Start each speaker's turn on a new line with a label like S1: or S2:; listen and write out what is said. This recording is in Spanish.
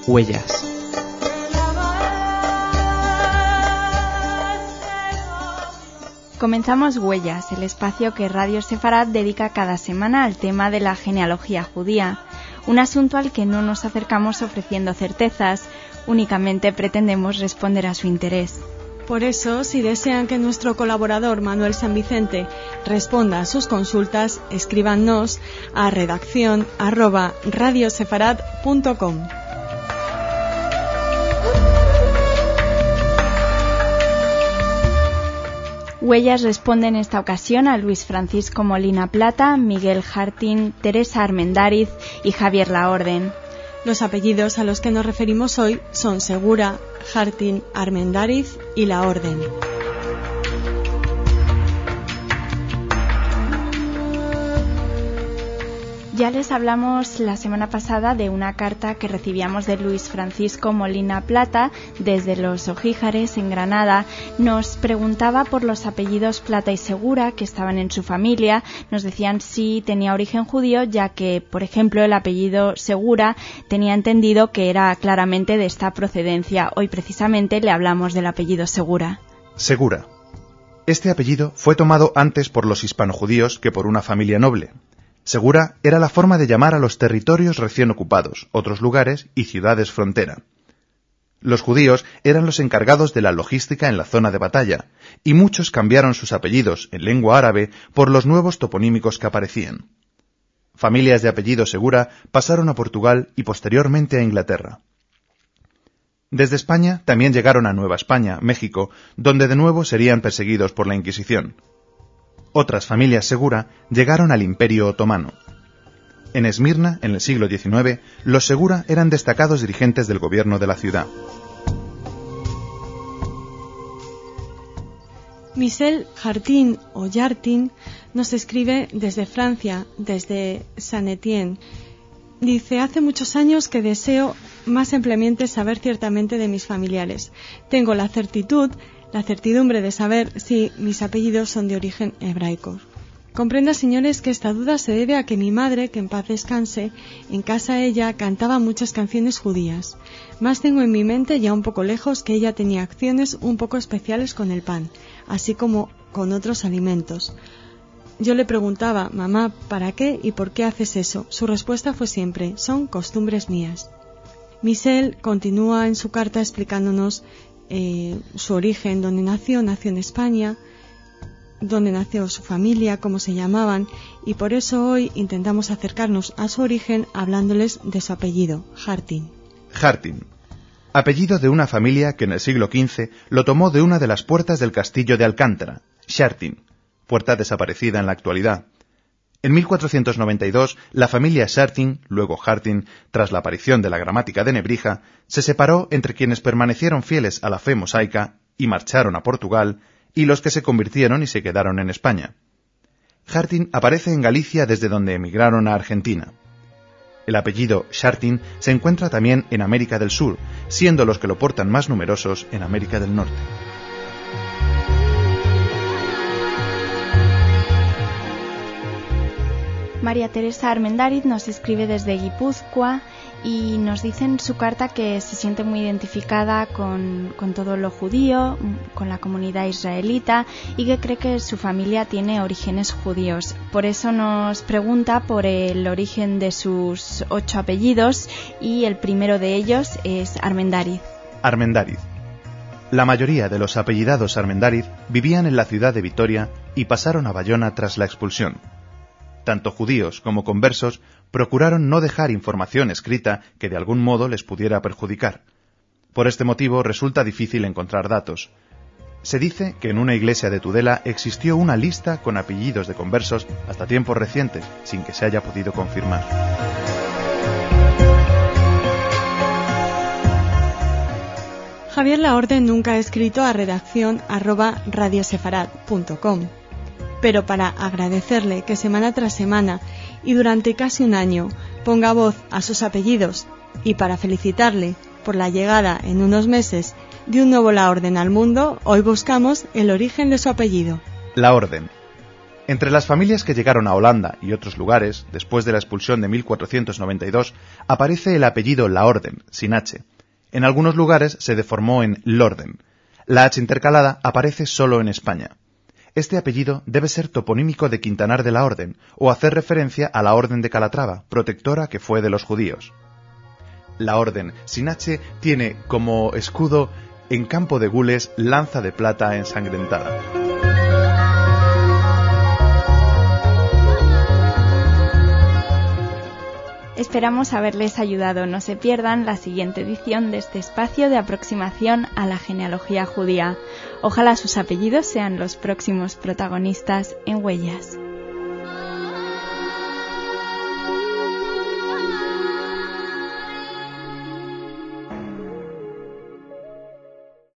S1: Huellas.
S2: Comenzamos Huellas, el espacio que Radio Sefarad dedica cada semana al tema de la genealogía judía, un asunto al que no nos acercamos ofreciendo certezas, únicamente pretendemos responder a su interés.
S3: Por eso, si desean que nuestro colaborador Manuel San Vicente responda a sus consultas, escríbanos a redacción@radiosefarad.com.
S2: Huellas responde en esta ocasión a Luis Francisco Molina Plata, Miguel Hartin, Teresa Armendáriz y Javier Laorden.
S3: Los apellidos a los que nos referimos hoy son Segura, Hartin, Armendáriz y Laorden.
S2: Ya les hablamos la semana pasada de una carta que recibíamos de Luis Francisco Molina Plata desde Los Ojíjares, en Granada. Nos preguntaba por los apellidos Plata y Segura que estaban en su familia. Nos decían si tenía origen judío, ya que, por ejemplo, el apellido Segura tenía entendido que era claramente de esta procedencia. Hoy precisamente le hablamos del apellido Segura.
S4: Segura. Este apellido fue tomado antes por los hispanojudíos que por una familia noble. Segura era la forma de llamar a los territorios recién ocupados, otros lugares y ciudades frontera. Los judíos eran los encargados de la logística en la zona de batalla, y muchos cambiaron sus apellidos en lengua árabe por los nuevos toponímicos que aparecían. Familias de apellido Segura pasaron a Portugal y posteriormente a Inglaterra. Desde España también llegaron a Nueva España, México, donde de nuevo serían perseguidos por la Inquisición. Otras familias Segura llegaron al Imperio Otomano. En Esmirna, en el siglo XIX, los Segura eran destacados dirigentes del gobierno de la ciudad.
S3: Michel Hartin o Yartin nos escribe desde Francia, desde Saint-Étienne. Dice: hace muchos años que deseo más ampliamente saber ciertamente de mis familiares. Tengo la certidumbre de saber si mis apellidos son de origen hebraico. Comprenda, señores, que esta duda se debe a que mi madre, que en paz descanse, en casa ella cantaba muchas canciones judías. Más tengo en mi mente, ya un poco lejos, que ella tenía acciones un poco especiales con el pan, así como con otros alimentos. Yo le preguntaba: mamá, ¿para qué y por qué haces eso? Su respuesta fue siempre: son costumbres mías. Michel continúa en su carta explicándonos su origen, dónde nació en España, dónde nació su familia, cómo se llamaban, y por eso hoy intentamos acercarnos a su origen hablándoles de su apellido, Hartin.
S4: Hartin, apellido de una familia que en el siglo XV lo tomó de una de las puertas del castillo de Alcántara, Schartin, puerta desaparecida en la actualidad. En 1492, la familia Schartin, luego Hartin, tras la aparición de la gramática de Nebrija, se separó entre quienes permanecieron fieles a la fe mosaica y marcharon a Portugal, y los que se convirtieron y se quedaron en España. Hartin aparece en Galicia desde donde emigraron a Argentina. El apellido Schartin se encuentra también en América del Sur, siendo los que lo portan más numerosos en América del Norte.
S2: María Teresa Armendáriz nos escribe desde Guipúzcoa y nos dice en su carta que se siente muy identificada con todo lo judío, con la comunidad israelita, y que cree que su familia tiene orígenes judíos. Por eso nos pregunta por el origen de sus 8 apellidos, y el primero de ellos es Armendáriz.
S4: Armendáriz. La mayoría de los apellidados Armendáriz vivían en la ciudad de Vitoria y pasaron a Bayona tras la expulsión. Tanto judíos como conversos procuraron no dejar información escrita que de algún modo les pudiera perjudicar. Por este motivo resulta difícil encontrar datos. Se dice que en una iglesia de Tudela existió una lista con apellidos de conversos hasta tiempos recientes, sin que se haya podido confirmar.
S3: Javier Laorden nunca ha escrito a redacción@radiosefarad.com. Pero para agradecerle que semana tras semana y durante casi un año ponga voz a sus apellidos, y para felicitarle por la llegada en unos meses de un nuevo Laorden al mundo, hoy buscamos el origen de su apellido.
S4: Laorden. Entre las familias que llegaron a Holanda y otros lugares, después de la expulsión de 1492, aparece el apellido Laorden, sin H. En algunos lugares se deformó en Lorden. La H intercalada aparece solo en España. Este apellido debe ser toponímico de Quintanar de la Orden, o hacer referencia a la Orden de Calatrava, protectora que fue de los judíos. La Orden, sin H, tiene como escudo, en campo de gules, lanza de plata ensangrentada.
S2: Esperamos haberles ayudado. No se pierdan la siguiente edición de este espacio de aproximación a la genealogía judía. Ojalá sus apellidos sean los próximos protagonistas en Huellas.